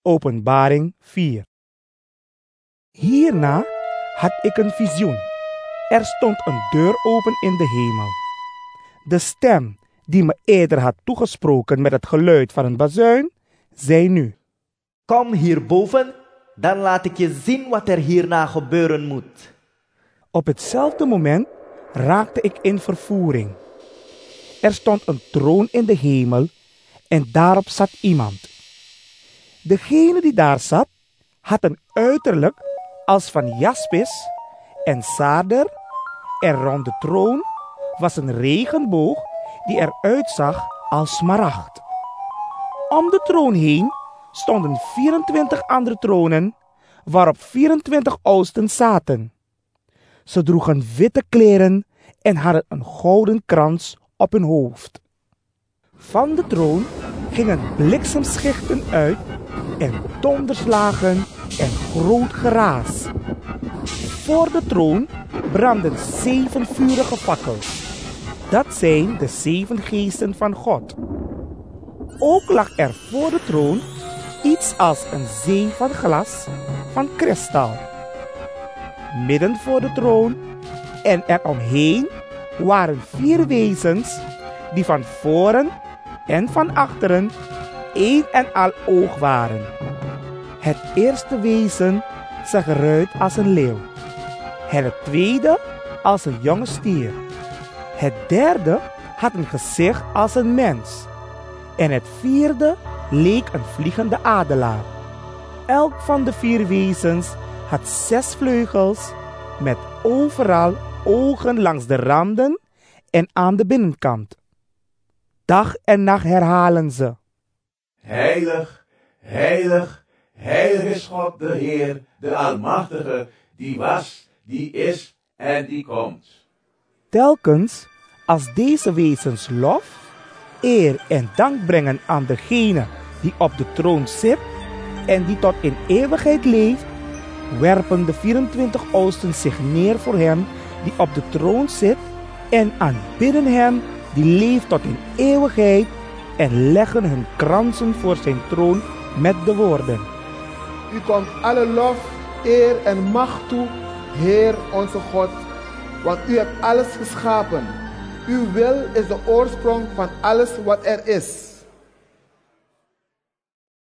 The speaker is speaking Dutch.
Openbaring 4. Hierna had ik een visioen. Er stond een deur open in de hemel. De stem die me eerder had toegesproken met het geluid van een bazuin, zei nu: Kom hierboven, dan laat ik je zien wat er hierna gebeuren moet. Op hetzelfde moment raakte ik in vervoering. Er stond een troon in de hemel en daarop zat iemand. Degene die daar zat, had een uiterlijk als van jaspis en saarder en rond de troon was een regenboog die eruit zag als smaragd. Om de troon heen stonden 24 andere tronen waarop 24 oudsten zaten. Ze droegen witte kleren en hadden een gouden krans op hun hoofd. Van de troon gingen bliksemschichten uit en donderslagen en groot geraas. Voor de troon brandden 7 vurige fakkels. Dat zijn de 7 geesten van God. Ook lag er voor de troon iets als een zee van glas van kristal. Midden voor de troon en eromheen waren 4 wezens die van voren en van achteren één en al oog waren. Het eerste wezen zag eruit als een leeuw. Het tweede als een jonge stier. Het derde had een gezicht als een mens. En het vierde leek een vliegende adelaar. Elk van de 4 wezens had 6 vleugels met overal ogen langs de randen en aan de binnenkant. Dag en nacht herhalen ze: Heilig, heilig, heilig is God de Heer, de Almachtige, die was, die is en die komt. Telkens als deze wezens lof, eer en dank brengen aan degene die op de troon zit en die tot in eeuwigheid leeft, werpen de 24 oudsten zich neer voor hem die op de troon zit en aanbidden hem die leeft tot in eeuwigheid en leggen hun kransen voor zijn troon met de woorden: U komt alle lof, eer en macht toe, Heer onze God, want u hebt alles geschapen. Uw wil is de oorsprong van alles wat er is.